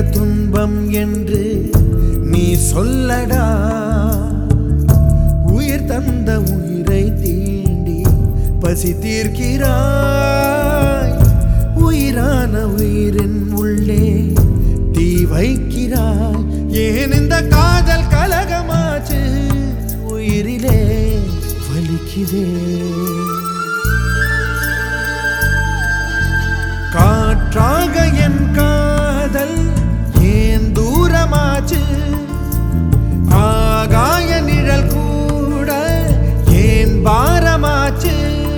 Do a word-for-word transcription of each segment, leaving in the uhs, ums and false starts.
துன்பம் என்று நீ சொல்லடா. உயிர் தந்த உயிரை தீண்டி பசி தீர்க்கிறாய். உயிரான உயிரின் உள்ளே தீ வைக்கிறாய். ஏன் இந்த காதல் கலகமாச்சு உயிரிலே வலிக்குதே. காற்றாக என் காதல் ஏன் தூரமாச்சு. ஆகாய நிழல் கூட ஏன் பாரமாச்சு.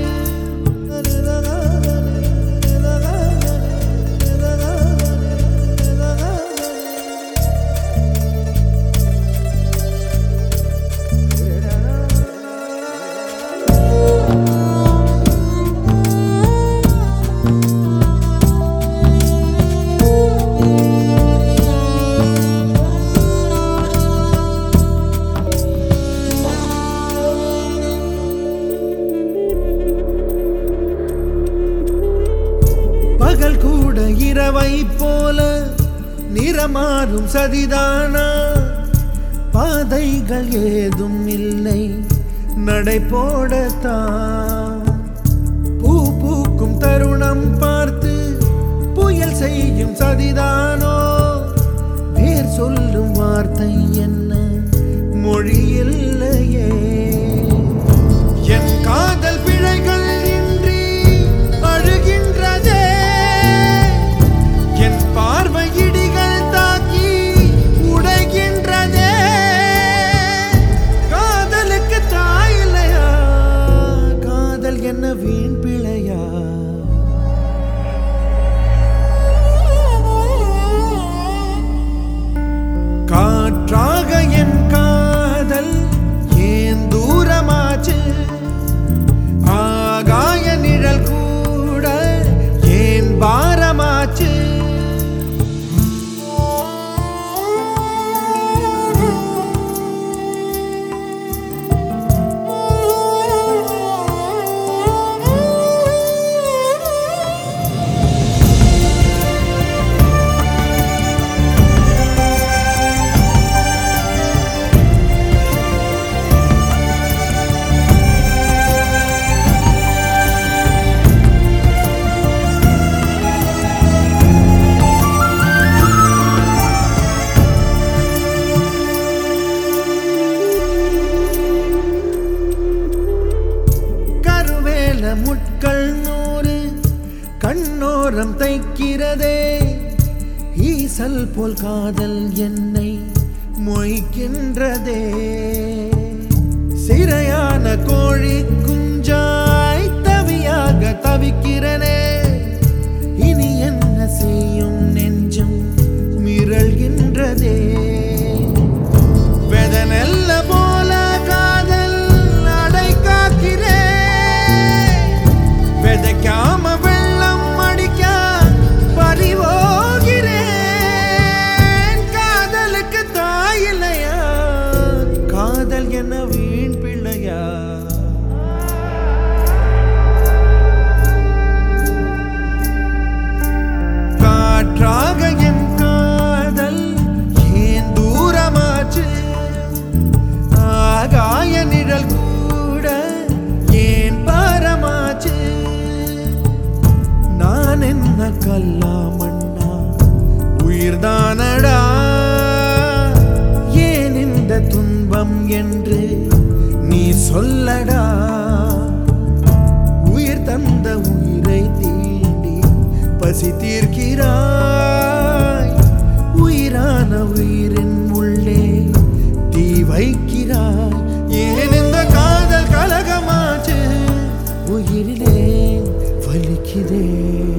பகல் கூட இரவை போல நிறமாறும் சதிதானா. பாதைகள் ஏதும் இல்லை நடை போடத்தான். பூ பூக்கும் தருணம் பார்த்து புயல் செய்யும் சதிதானோ. பேர் சொல்லும் வார்த்தை என்ன மொழி இல்லையே. என் காதல் பிழைகள் இன்றி அழுகின்றதே. என் பார்வை இடிகள் தாக்கி உடைகின்றதே. காதலுக்கு தாய் இல்லையா? காதல் என்ன வீண் பிழையா? காற்றாக என் காதல் ஏன் தூரமாச்சு. ஆகாய நிழல் கூட ஏன் பாரமாச்சு. முட்கள் நூறு கண்ணோரம் தைக்கிறதே. ஈசல் போல் காதல் என்னை மொய்க்கின்றதே. சிறையான கோழி குஞ்சாய் தவியாக தவிக்கிறனே. இனி என்ன செய்யும் நெஞ்சம் மிரள்கின்றதே. வெதனெல்ல போல காதல் அடை காக்கிறே. வெதைக்காம வெள்ளம் அடிக்க பறிவோகிறேன். காதலுக்கு தாய் இல்லையா? காதல் என்ன வீண் பிள்ளையா? காற்றாக என் காதல் ஏன் தூரமாச்சு. ஆகாய நிழல் கூட ஏன் பாரமாச்சு. நான் என்ன கல்லா மண்ணா உயிர்தானடா. ஏன் இந்த துன்பம் என்று நீ சொல்லடா. உயிர் தந்த உயிரை தீண்டி பசி தீர்க்கிறாய். உயிரான உயிரின் உள்ளே தீ வைக்கிறாய். ஏன் இந்த காதல் கலகமாச்சு உயிரிலே வலிக்குதே.